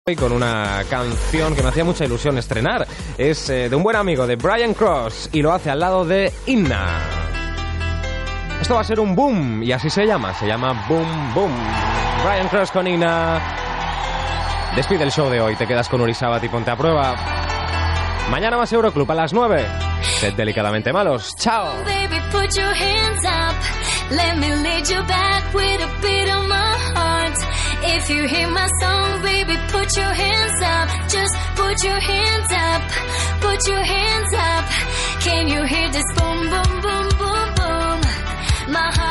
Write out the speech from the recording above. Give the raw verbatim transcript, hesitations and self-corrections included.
Y con una canción que me hacía mucha ilusión estrenar. Es eh, de un buen amigo de Brian Cross y lo hace al lado de Inna. Esto va a ser un boom y así se llama, se llama Boom Boom. Brian Cross con Inna. Despide el show de hoy, te quedas con Uri Sabat y ponte a prueba. Mañana más Euroclub a las nueve. Sed delicadamente malos. Chao. Baby, put your hands up. Let me lead you back with a beat on my heart. If you hear my song, baby, put your hands up. Just put your hands up. Put your hands up. Can you hear this boom, boom, boom, boom, boom? My heart